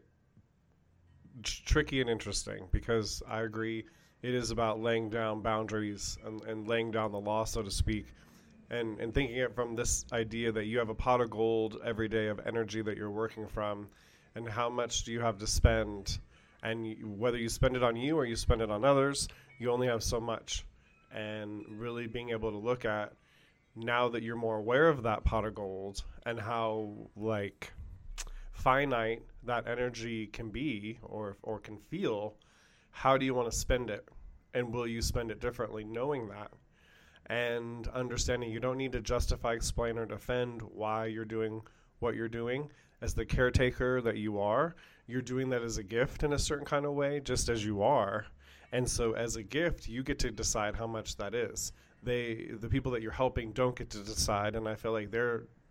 S3: tr- tricky and interesting, because I agree it is about laying down boundaries and, and laying down the law, so to speak, and, and thinking it from this idea that you have a pot of gold every day of energy that you're working from, and how much do you have to spend, and you, whether you spend it on you or you spend it on others, you only have so much. And really being able to look at, now that you're more aware of that pot of gold and how like finite that energy can be or or can feel, how do you want to spend it, and will you spend it differently, knowing that, and understanding you don't need to justify, explain, or defend why you're doing what you're doing. As the caretaker that you are, you're doing that as a gift in a certain kind of way, just as you are. And so as a gift, you get to decide how much that is. They, the people that you're helping, don't get to decide, and I feel like they're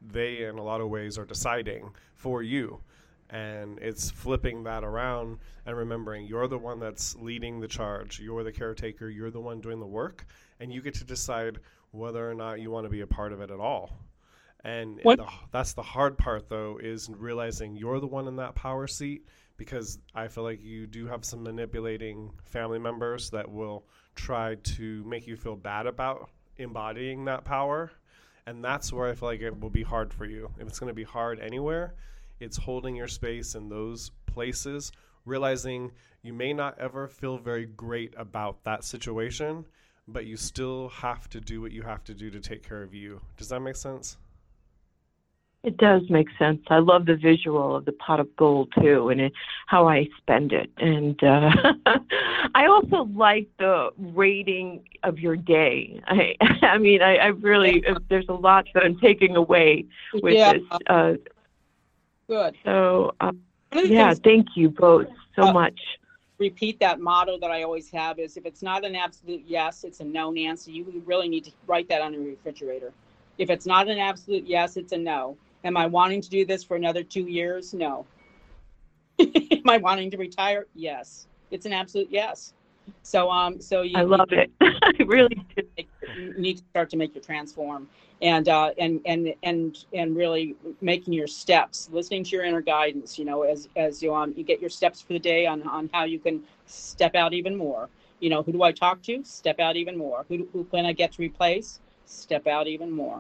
S3: they in a lot of ways are deciding for you. And it's flipping that around and remembering you're the one that's leading the charge. You're the caretaker. You're the one doing the work. And you get to decide whether or not you want to be a part of it at all. And the, that's the hard part, though, is realizing you're the one in that power seat, because I feel like you do have some manipulating family members that will try to make you feel bad about embodying that power. And that's where I feel like it will be hard for you. If it's going to be hard anywhere, it's holding your space in those places, realizing you may not ever feel very great about that situation, but you still have to do what you have to do to take care of you. Does that make sense?
S4: It does make sense. I love the visual of the pot of gold, too, and it, how I spend it. And uh, I also like the rating of your day. I, I mean, I, I really, there's a lot that I'm taking away with
S2: yeah.
S4: this. Uh,
S2: Good.
S4: So, uh, yeah, thank you both so
S2: uh,
S4: much.
S2: Repeat that motto that I always have is, if it's not an absolute yes, it's a no, Nancy. You really need to write that on your refrigerator. If it's not an absolute yes, it's a no. Am I wanting to do this for another two years? No. Am I wanting to retire? Yes. It's an absolute yes. So, um, so you,
S4: I love
S2: you,
S4: it. I really do.
S2: You need to start to make your transform, and uh, and and and and really making your steps, listening to your inner guidance. You know, as as you um you get your steps for the day on on how you can step out even more. You know, who do I talk to? Step out even more. Who who can I get to replace? Step out even more.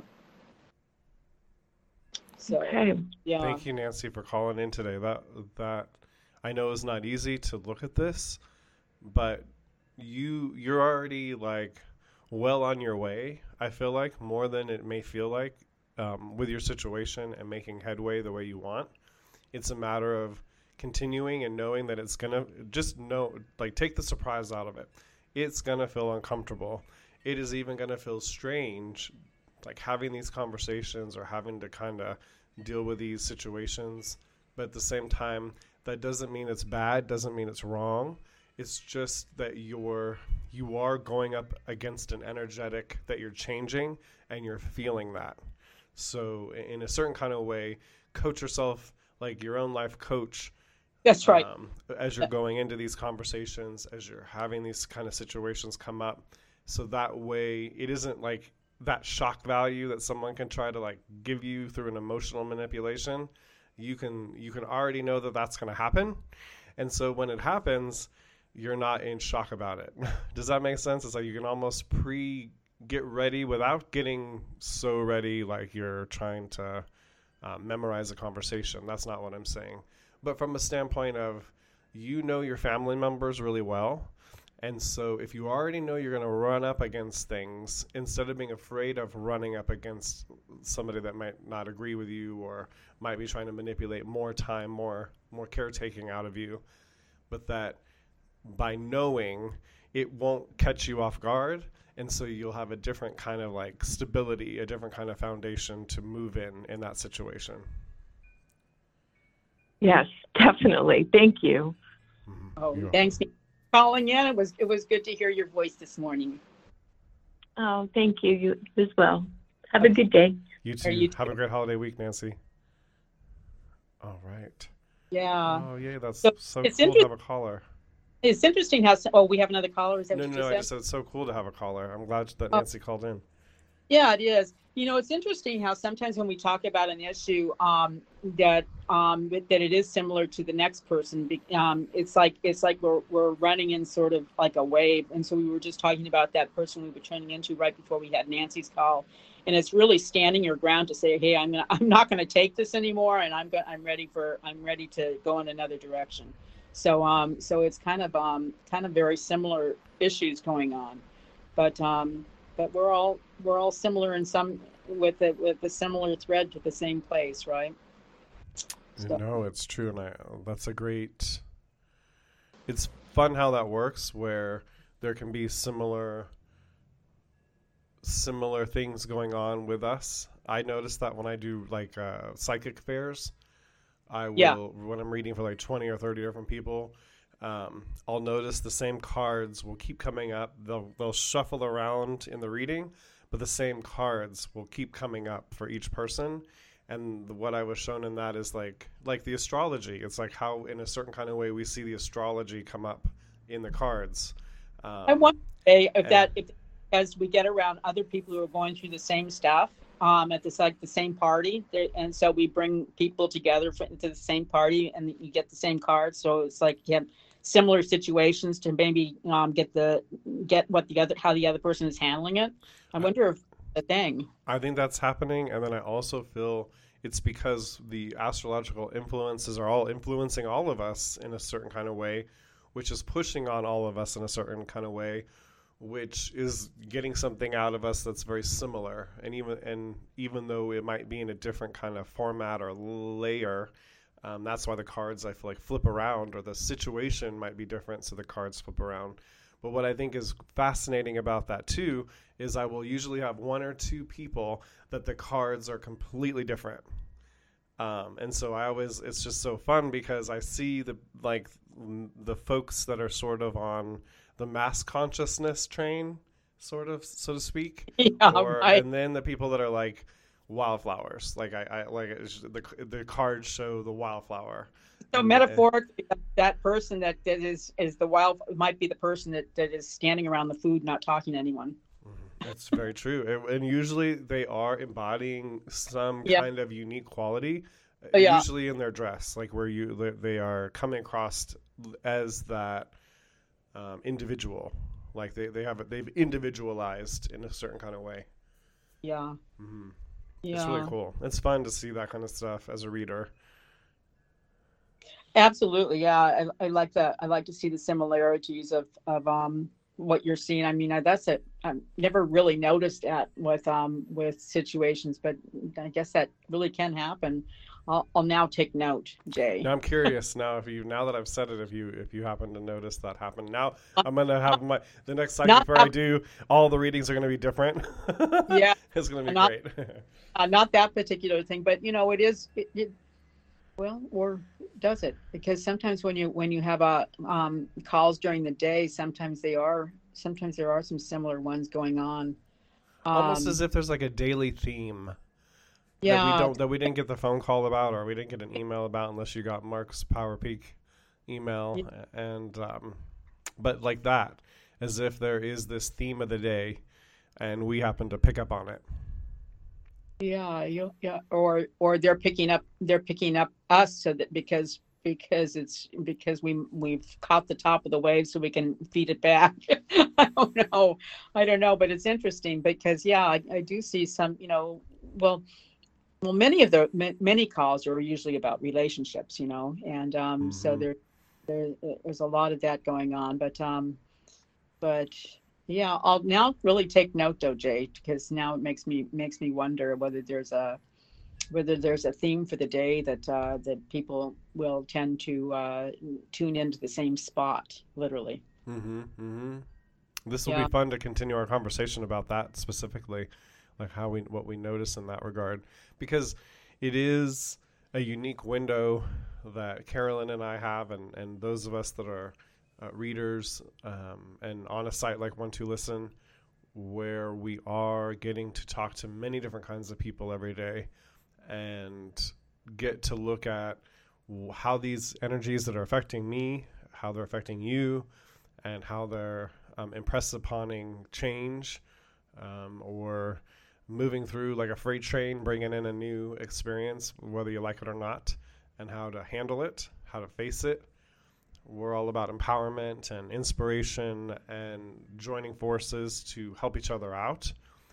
S2: So,
S4: okay.
S2: Yeah.
S3: Thank you, Nancy, for calling in today. That that I know is not easy to look at this, but you you're already like well on your way. I feel like more than it may feel like um, with your situation and making headway the way you want. It's a matter of continuing and knowing that it's gonna just know, like, take the surprise out of it. It's gonna feel uncomfortable. It is even gonna feel strange, like having these conversations or having to kind of deal with these situations. But at the same time, that doesn't mean it's bad, doesn't mean it's wrong. It's just that you're you are going up against an energetic that you're changing, and you're feeling that. So in a certain kind of way, coach yourself like your own life coach.
S2: That's right.
S3: Um, as you're going into these conversations, as you're having these kind of situations come up, so that way it isn't like that shock value that someone can try to like give you through an emotional manipulation. You can you can already know that that's going to happen, and so when it happens, you're not in shock about it. Does that make sense? It's like you can almost pre get ready without getting so ready like you're trying to uh, memorize a conversation. That's not what I'm saying. But from a standpoint of, you know your family members really well. And so if you already know you're going to run up against things, instead of being afraid of running up against somebody that might not agree with you or might be trying to manipulate more time, more more caretaking out of you, but that by knowing it won't catch you off guard, and so you'll have a different kind of like stability, a different kind of foundation to move in in that situation.
S4: Yes, definitely. Thank you.
S3: Mm-hmm.
S2: Oh,
S3: You're
S2: thanks for calling in. It was it was good to hear your voice this morning.
S4: Oh, thank you. You as well. Have a good day.
S3: You too.
S2: You
S3: Have
S2: too.
S3: a great holiday week, Nancy. All right.
S2: Yeah.
S3: Oh, yeah, that's
S2: So,
S3: so
S2: it's
S3: cool to
S2: inter-
S3: have a caller.
S2: It's interesting how. Oh, we have another caller. Is that
S3: No,
S2: what
S3: no,
S2: you
S3: no,
S2: said?
S3: I just said it's so cool to have a caller. I'm glad that
S2: Oh.
S3: Nancy called in.
S2: Yeah, it is. You know, it's interesting how sometimes when we talk about an issue um, that um, that it is similar to the next person, be- um, it's like it's like we're we're running in sort of like a wave. And so we were just talking about that person we were turning into right before we had Nancy's call, and it's really standing your ground to say, hey, I'm gonna, I'm not going to take this anymore, and I'm go- I'm ready for I'm ready to go in another direction. So um so it's kind of um kind of very similar issues going on, but um. But we're all we're all similar in some with a with a similar thread to the same place, right? So.
S3: No, it's true, and I, that's a great. It's fun how that works, where there can be similar similar things going on with us. I notice that when I do like uh, psychic fairs, I will
S2: Yeah.
S3: when I'm reading for like twenty or thirty different people. Um, I'll notice the same cards will keep coming up. They'll they'll shuffle around in the reading, but the same cards will keep coming up for each person. And the, what I was shown in that is like like the astrology. It's like how in a certain kind of way we see the astrology come up in the cards. Um,
S2: I wonder if
S3: and,
S2: that if as we get around other people who are going through the same stuff um, at this like the same party, and so we bring people together for, into the same party, and you get the same cards. So it's like you have similar situations to maybe um, get the get what the other how the other person is handling it. I wonder if the thing.
S3: I think that's happening, and then I also feel it's because the astrological influences are all influencing all of us in a certain kind of way, which is pushing on all of us in a certain kind of way, which is getting something out of us that's very similar. And even and even though it might be in a different kind of format or layer, um, that's why the cards I feel like flip around, or the situation might be different, so the cards flip around. But what I think is fascinating about that too is I will usually have one or two people that the cards are completely different. Um, and so I always, it's just so fun because I see the, like the folks that are sort of on the mass consciousness train, sort of, so to speak.
S2: Yeah,
S3: or,
S2: right.
S3: And then the people that are like wildflowers, like I, I like it's, the, the cards show the wildflower.
S2: So
S3: and,
S2: metaphorically, that person that, that is is the wild might be the person that, that is standing around the food, not talking to anyone.
S3: That's very true. And usually they are embodying some
S2: yeah.
S3: kind of unique quality,
S2: oh, yeah.
S3: usually in their dress, like where you they are coming across as that um, individual, like they, they have they've individualized in a certain kind of way.
S2: Yeah.
S3: Mm-hmm.
S2: Yeah.
S3: It's really cool. It's fun to see that kind of stuff as a reader.
S2: Absolutely. Yeah. I, I like that. I like to see the similarities of, of, um, what you're seeing. I mean, I, that's it. I've never really noticed that with, um, with situations, but I guess that really can happen. I'll, I'll now take note, Jay.
S3: Now I'm curious now if you, now that I've said it, if you, if you happen to notice that happen, now I'm going to have my, the next cycle before I do, all the readings are going to be different.
S2: Yeah.
S3: It's going to be
S2: not,
S3: great.
S2: uh, not that particular thing, but you know, it is, it, it, well, or does it? Because sometimes when you when you have a um, calls during the day, sometimes they are sometimes there are some similar ones going on. Um,
S3: Almost as if there's like a daily theme.
S2: Yeah.
S3: That we don't that we didn't get the phone call about, or we didn't get an email about, unless you got Mark's Power Peak email,
S2: yeah.
S3: and um, but like that, as if there is this theme of the day, and we happen to pick up on it.
S2: Yeah, you, yeah, or or they're picking up they're picking up us, so that because because it's because we we've caught the top of the wave, so we can feed it back. I don't know, I don't know, but it's interesting because yeah, I, I do see some, you know, well, well, many of the many calls are usually about relationships, you know, and um, mm-hmm. so there there there's a lot of that going on, but um, but. Yeah, I'll now really take note though, Jay, because now it makes me makes me wonder whether there's a whether there's a theme for the day that uh, that people will tend to uh, tune into the same spot, literally.
S3: Mm-hmm. Mm-hmm. This will
S2: yeah.
S3: be fun to continue our conversation about that specifically, like how we what we notice in that regard, because it is a unique window that Carolyn and I have, and, and those of us that are Uh, readers um, and on a site like One Two Listen, where we are getting to talk to many different kinds of people every day and get to look at how these energies that are affecting me, how they're affecting you, and how they're um, impressed uponing change um, or moving through like a freight train, bringing in a new experience, whether you like it or not, and how to handle it, how to face it. We're all about empowerment and inspiration and joining forces to help each other out.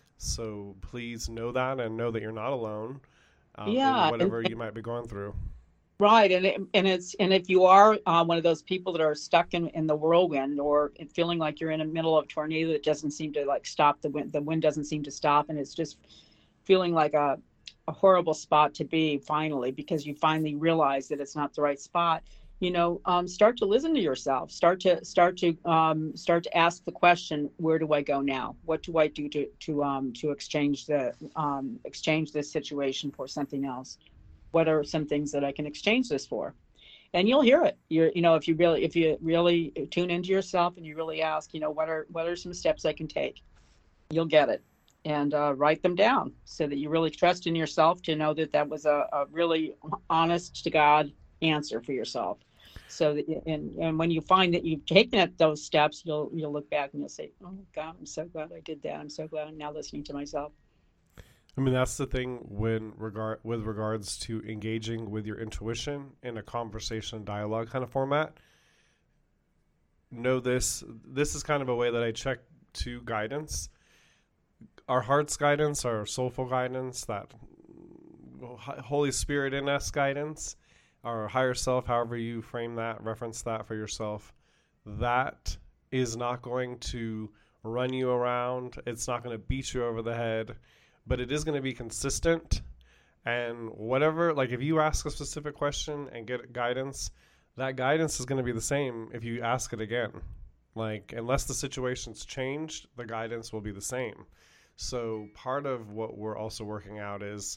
S3: So please know that, and know that you're not alone um,
S2: yeah,
S3: in whatever
S2: and,
S3: you might be going through.
S2: Right. And it, and it's and if you are uh, one of those people that are stuck in, in the whirlwind, or feeling like you're in the middle of a tornado that doesn't seem to like stop, the wind, the wind doesn't seem to stop, and it's just feeling like a, a horrible spot to be finally, because you finally realize that it's not the right spot. You know, um, start to listen to yourself. Start to start to um, start to ask the question: where do I go now? What do I do to to um, to exchange the um, exchange this situation for something else? What are some things that I can exchange this for? And you'll hear it. You're, you know, if you really if you really tune into yourself and you really ask, you know, what are what are some steps I can take? You'll get it. and uh, write them down so that you really trust in yourself to know that that was a, a really honest to God answer for yourself. So that, and and when you find that you've taken those steps, you'll you'll look back and you'll say, "Oh God, I'm so glad I did that. I'm so glad I'm now listening to myself."
S3: I mean, that's the thing when regard with regards to engaging with your intuition in a conversation dialogue kind of format. Know this. This is kind of a way that I check to guidance. Our heart's guidance, our soulful guidance, that Holy Spirit in us guidance, our higher self, however you frame that, reference that for yourself, that is not going to run you around. It's not going to beat you over the head, but it is going to be consistent. And whatever, like if you ask a specific question and get guidance, that guidance is going to be the same if you ask it again. Like, unless the situation's changed, the guidance will be the same. So part of what we're also working out is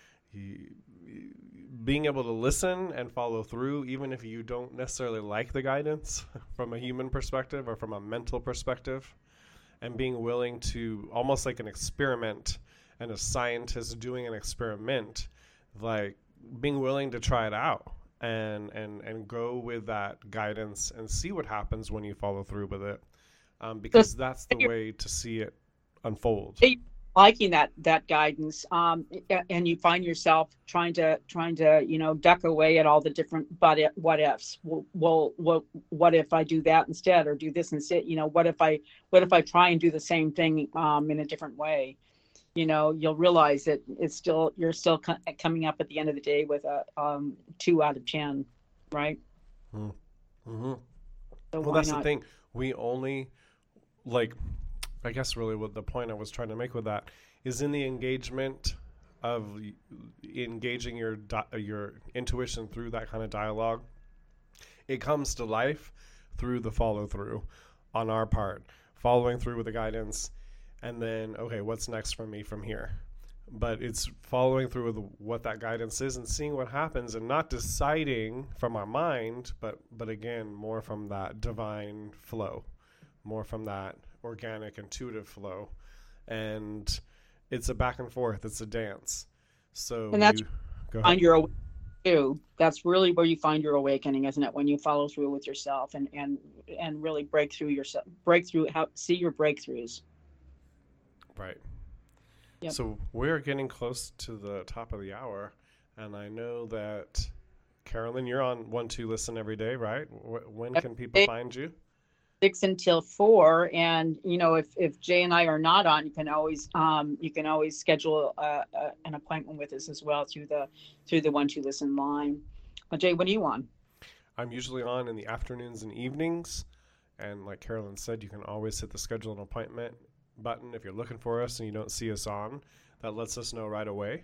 S3: being able to listen and follow through, even if you don't necessarily like the guidance from a human perspective or from a mental perspective, and being willing to, almost like an experiment and a scientist doing an experiment, like being willing to try it out and, and, and go with that guidance and see what happens when you follow through with it. Um, because that's the way to see it unfold.
S2: Liking that that guidance, um, and you find yourself trying to trying to you know duck away at all the different but if, what ifs. Well, well, what what if I do that instead, or do this instead? You know, what if I what if I try and do the same thing um, in a different way? You know, you'll realize that it's still you're still co- coming up at the end of the day with a um, two out of ten, right?
S3: Mm-hmm.
S2: So
S3: well, that's
S2: not?
S3: the thing. We only like. I guess really what the point I was trying to make with that is in the engagement of engaging your your intuition through that kind of dialogue, it comes to life through the follow through on our part, following through with the guidance, and then, okay, what's next for me from here? But it's following through with what that guidance is and seeing what happens, and not deciding from our mind, but but again, more from that divine flow, more from that organic, intuitive flow. And it's a back and forth. It's a dance. So
S2: and that's
S3: you, go
S2: find your awakening too. That's really where you find your awakening, isn't it? When you follow through with yourself and and and really break through yourself, break through, how see your breakthroughs.
S3: Right.
S2: Yep.
S3: So we're getting close to the top of the hour, and I know that Carolyn, you're on One Two Listen every day, right? When can people find you?
S2: Six until four, and you know if if Jay and I are not on, you can always um you can always schedule a, a, an appointment with us as well through the through the One Two Listen line. Well, Jay, when are you on?
S3: I'm usually on in the afternoons and evenings, and like Carolyn said, you can always hit the schedule an appointment button if you're looking for us and you don't see us on. That lets us know right away.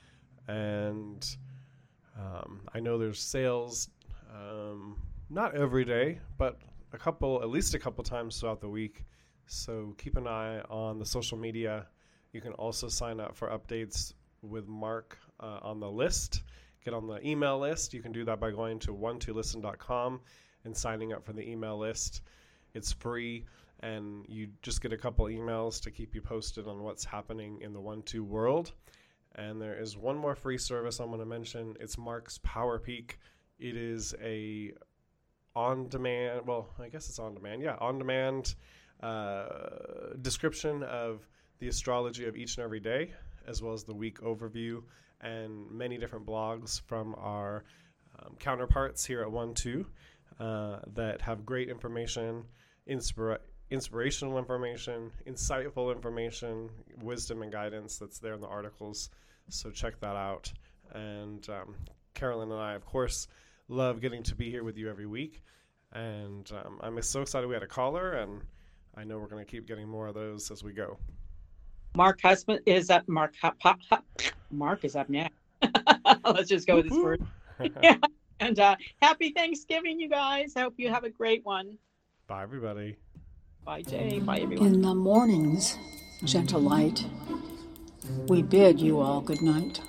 S3: And um, I know there's sales, um, not every day, but a couple, at least a couple times throughout the week. So keep an eye on the social media. You can also sign up for updates with Mark uh, on the list. Get on the email list. You can do that by going to one two listen dot com and signing up for the email list. It's free, and you just get a couple emails to keep you posted on what's happening in the One Two world. And there is one more free service I'm going to mention. It's Mark's Power Peak. It is a on-demand, well, I guess it's on-demand, yeah, on-demand uh, description of the astrology of each and every day, as well as the week overview, and many different blogs from our um, counterparts here at One Two uh, that have great information, inspira- inspirational information, insightful information, wisdom and guidance that's there in the articles. So check that out. And um, Carolyn and I, of course, love getting to be here with you every week, and um, I'm so excited we had a caller, and I know we're going to keep getting more of those as we go.
S2: Mark Husband is up. Mark ha, ha, ha, Mark is up next. Let's just go with this word. Yeah. And uh, happy Thanksgiving, you guys. I hope you have a great one.
S3: Bye, everybody.
S2: Bye, Jay. Bye, everyone.
S1: In the morning's gentle light, we bid you all good night.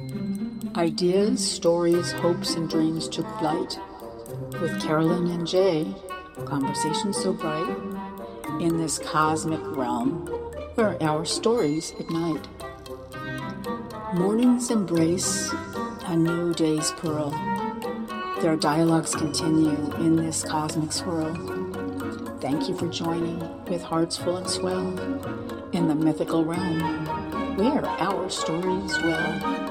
S1: Ideas, stories, hopes, and dreams took flight. With Carolyn and Jay, conversations so bright. In this cosmic realm, where our stories ignite. Mornings embrace a new day's pearl. Their dialogues continue in this cosmic swirl. Thank you for joining with hearts full and swell in the mythical realm where our stories dwell.